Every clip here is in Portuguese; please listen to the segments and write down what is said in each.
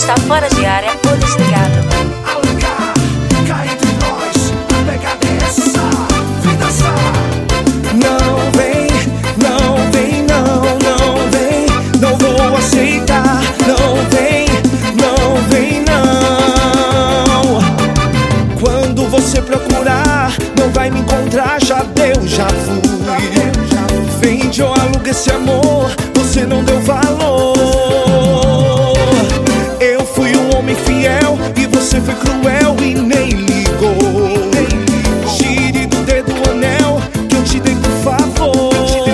está fora de área ou desligado. Alegar, cá entre nós, a pegada é essa, vida só. Não vem, não vem, não vem, não vou aceitar. Não vem, não. Quando você procurar, não vai me encontrar, já deu, já fui. Vende ou aluga esse amor, você não deu valor. Eu fui um homem fiel e você foi cruel e nem ligou. Tire do dedo o anel que eu te dei, por favor.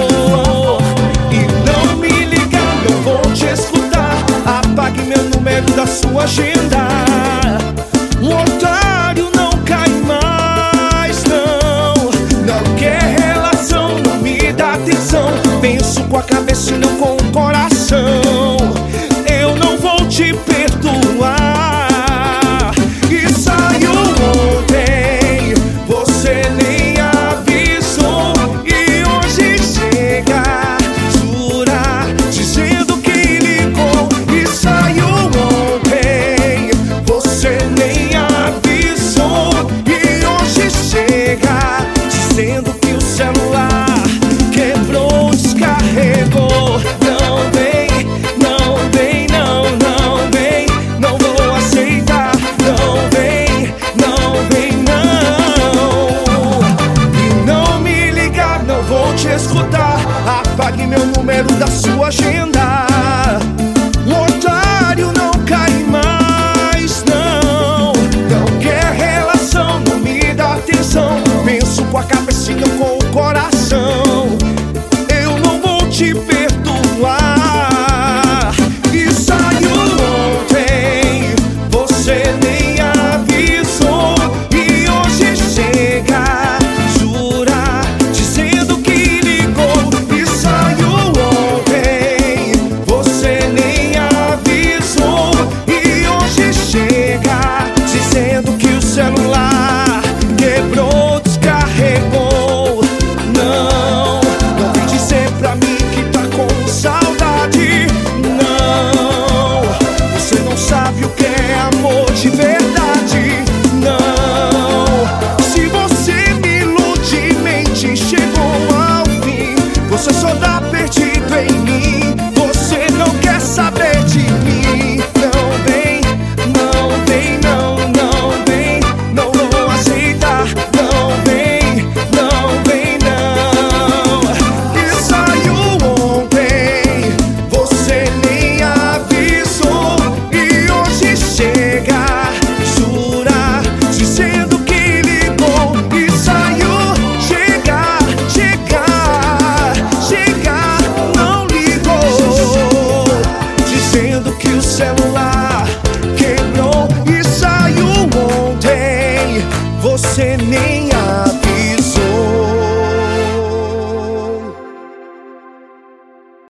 E não me liga, não vou te escutar. Apague meu número da sua agenda. Um otário não cai mais, não. Não quer relação, não me dá atenção. Penso com a cabeça e não com o coração. Eu não vou te perdoar. E saiu ontem, você nem avisou. E hoje chega, jura, dizendo que ligou. E saiu ontem, você nem avisou. E hoje chega, dizendo que o celular quebrou, descarregou. Não vem, não vem, não vem, não vou aceitar. Não vem, não. E não me ligar, não vou te escutar. Apague meu número da sua agenda. O otário não cai mais, não. Não quer relação, não me dá atenção. Penso com a cabeça e não com o coração. Eu não vou te perdoar. E saiu ontem, você nem avisou. E hoje chega, jura, dizendo que ligou. E saiu ontem, você nem avisou. E hoje chega, dizendo que o celular quebrou, descarregou. Não vem dizer pra mim que tá com saudade. Não, você não sabe o que é amor de verdade. Não, se você me ilude e mente, chegou ao fim. Você só dá perdido em mim. Você não quer saber de mim. Não vem, não vem, não vem, não vou aceitar. Não vem, não. E saiu ontem, você nem avisou. E hoje chega, jura, dizendo que ligou. E saiu, chega, não ligou. Dizendo que o celular quebrou. E saiu ontem, você nem avisou.